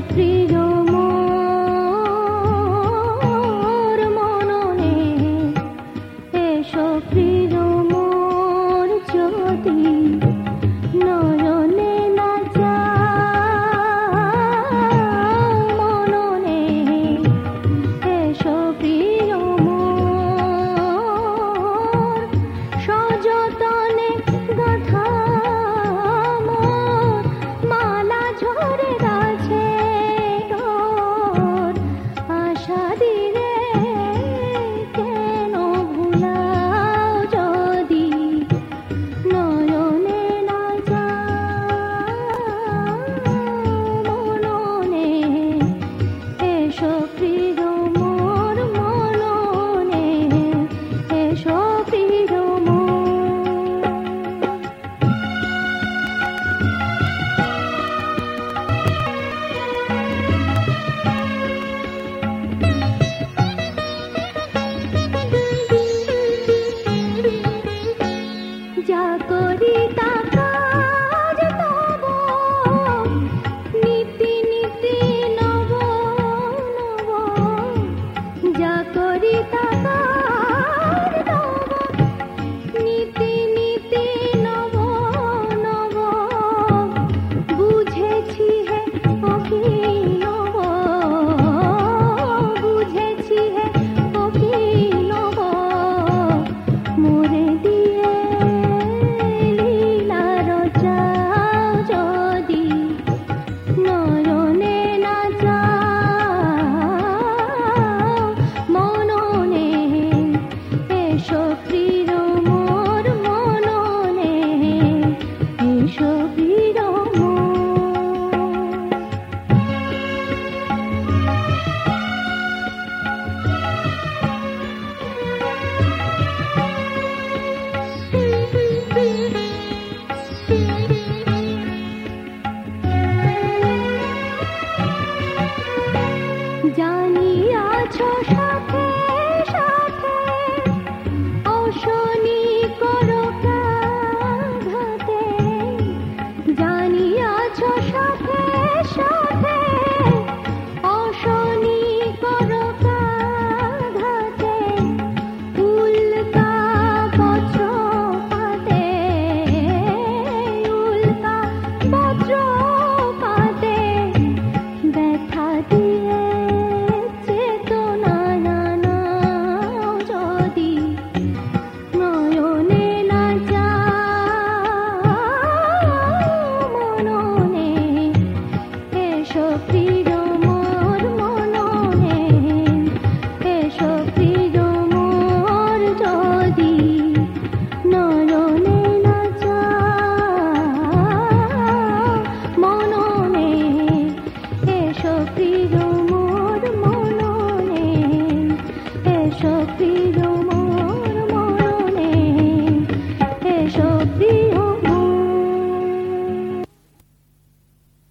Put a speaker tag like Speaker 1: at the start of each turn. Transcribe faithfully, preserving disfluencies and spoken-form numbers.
Speaker 1: প্রিয় মোর মননে, এসো প্রিয় মোর যদি নয়নে না যাও মননে, এসো প্রিয় মোর সযতনে গাঁথা মোর মালা ঝরে গাছে তোর আশা দিলে কেন ভুলাও যদি নয়নে না যাও মননে, এসো প্রিয় মোর মননে, এসো প্রিয় মোর। যা করি তা কাজ তব নীতি নীতি নব নব, যা করি তা কাজ তব নীতি নীতি নব নব, বুঝেছি হে অভিনব, বুঝেছি হে অভিনব, মোরে দিয়ে লীলার যাও যদি নয়নে না যাও মননে, এসো প্রিয় মোর মননে, এসো প্রিয় মোর। জানিয়াছো সাথে সাথে অশনি করো ঘাতে, জানিয়াছো সাথে